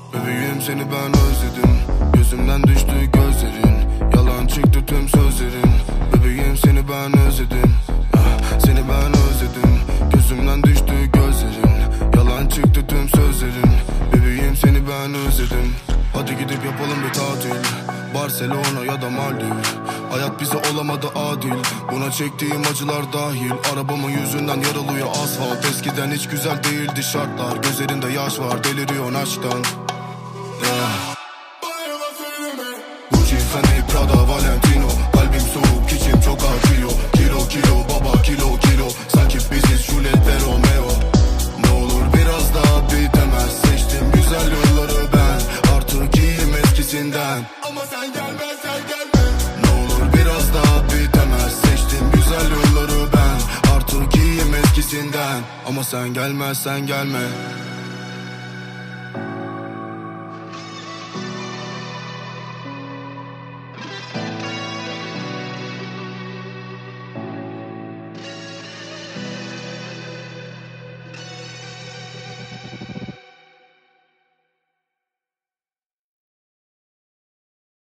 Bebeğim seni ben özledim. Gözümden düştü gözlerin. Yalan çıktı tüm sözlerin. Bebeğim seni ben özledim. Seni ben özledim. Gözümden düştü gözlerin. Yalan çıktı tüm sözlerin. Bebeğim seni ben özledim. Hadi gidip yapalım bir tatil. Barcelona ya da Maldiv. Hayat bize olamadı adil. Buna çektiğim acılar dahil. Arabamın yüzünden yaralıyor asfalt. Eskiden hiç güzel değildi şartlar. Gözlerinde yaş var, deliriyorsun aşktan. Gucci, Fendi, Prada, Valentino. Kalbim soğuk, içim çok acıyor. Kilo kilo baba, kilo kilo. Sanki biziz Juliet Romeo. Ne olur biraz daha bitemez. Seçtim güzel yolları ben. Artık iyiyim eskisinden. Ama sen gelme, sen gelme. Ne olur biraz daha bitemez. Seçtim güzel yolları ben. Artık iyiyim eskisinden. Ama sen gelme, sen gelme.